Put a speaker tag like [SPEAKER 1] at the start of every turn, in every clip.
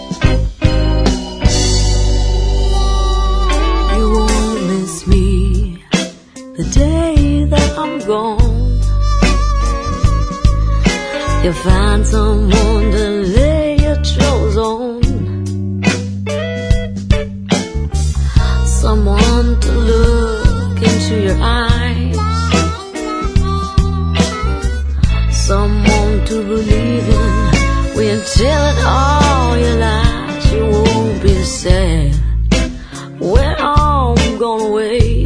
[SPEAKER 1] You won't miss me the day that I'm gone. You'll find someone to lay your troubles on, someone to look into your eyes, someone to believe in. When telling all your lies, you won't be sad when I'm gone away.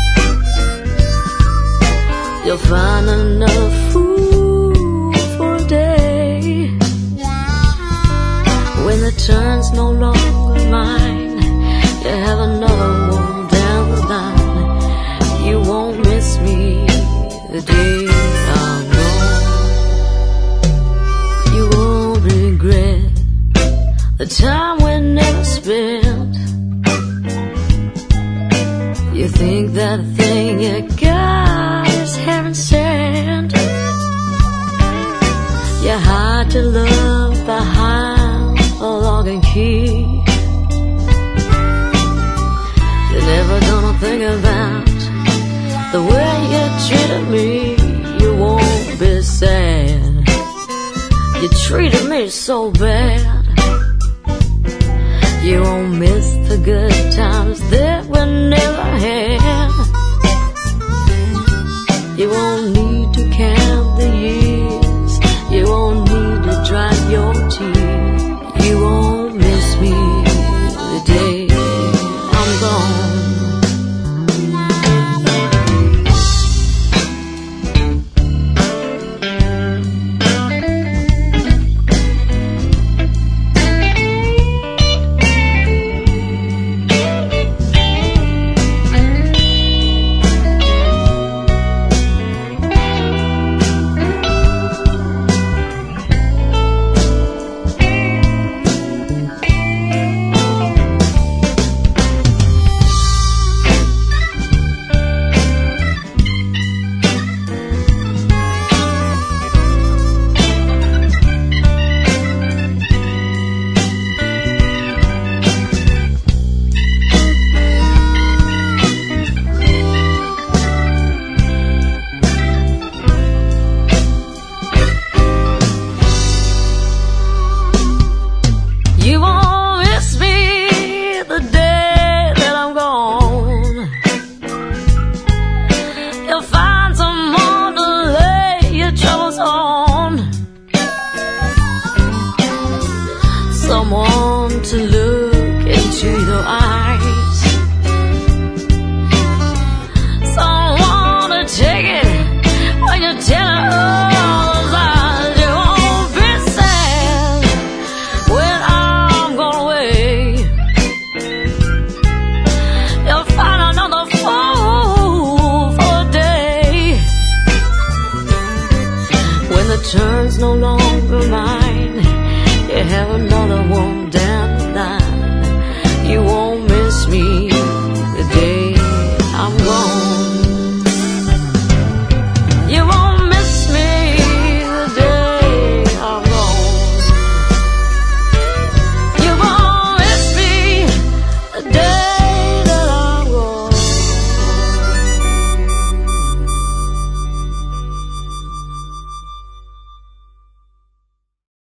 [SPEAKER 1] You'll find another fool for a day. When the turn's no longer mine, you have another one down the line. You won't miss me the day I'm gone. You won't regret the time we never spent. You think that thing you got is heaven sent. You're hard to love behind a lock and key. You're never gonna think about the way you treated me. You won't be sad. You treated me so bad. You won't miss the good times that we never had. You won't need to count the years. You won't need to dry your tears. You won't miss me the day I'm gone. You won't miss me the day that I'm gone. You'll find someone to lay your troubles on, someone to look